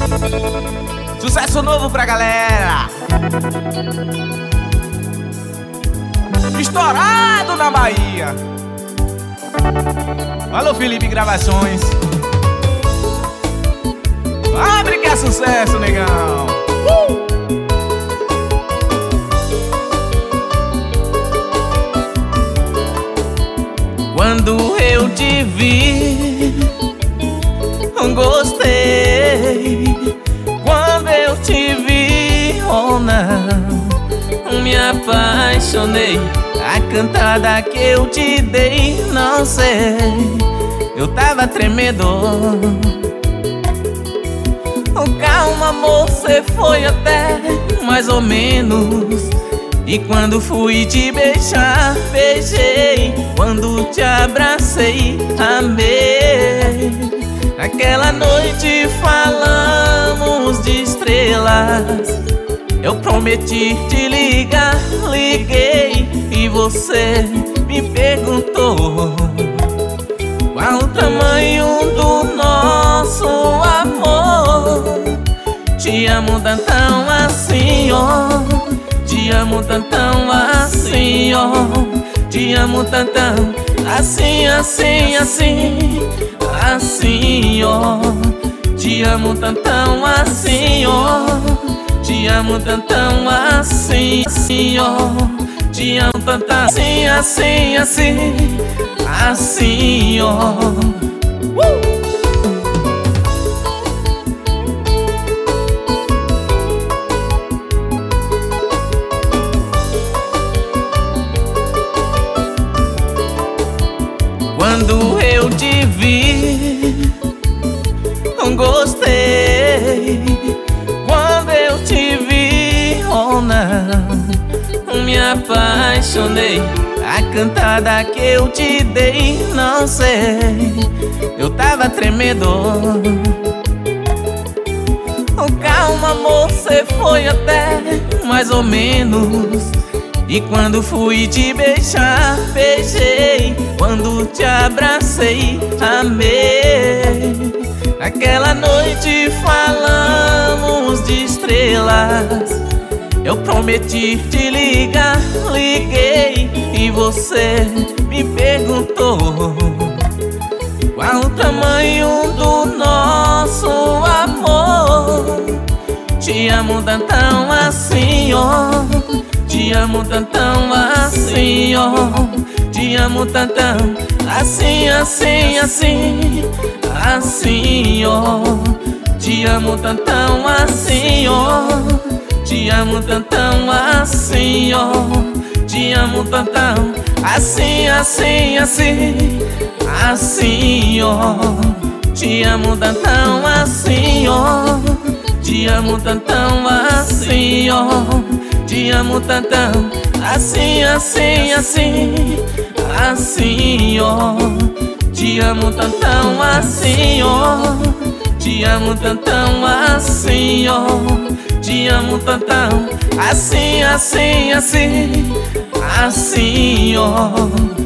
Sucesso novo pra galera. Estourado na Bahia. Alô, Felipe Gravações. Abre que é sucesso, negão. Quando eu te vi, gostei. Quando eu te vi, oh não, me apaixonei. A cantada que eu te dei, não sei, eu tava tremendo. Oh, calma, amor, cê foi até mais ou menos. E quando fui te beijar, beijei. Quando te abracei, amei. Naquela noite falamos de estrelas. Eu prometi te ligar, liguei. E você me perguntou qual o tamanho do nosso amor. Te amo tantão assim, ó. Te amo tantão assim, ó. Te amo tantão assim, assim, assim, assim, ó. Te amo tantão assim, ó. Te amo tantão assim, assim, ó. Te amo tantão assim, assim, assim, assim, ó. Quando eu te vi, gostei. Quando eu te vi, oh não, me apaixonei. A cantada que eu te dei, não sei, eu tava tremendo. Oh, calma, amor, cê foi até mais ou menos. E quando fui te beijar, beijei. Quando te abracei, amei. Naquela noite falamos de estrelas. Eu prometi te ligar, liguei. E você me perguntou qual o tamanho do nosso amor. Te amo tantão assim, ó. Te amo tantão assim, ó. Te amo tantão assim, assim, assim, assim, ó. Te amo tantão assim, ó. Te amo tantão assim, ó. Te amo tantão assim, assim, assim, assim, ó. Te amo tantão assim, ó. Te amo tantão assim, ó. Te amo tantão assim, assim, assim, assim, ó. Te amo tantão assim, ó. Te amo tantão assim, ó. Te amo tantão assim, assim, assim, assim, ó.